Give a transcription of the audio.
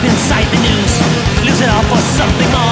inside the news. Lose it all for something more.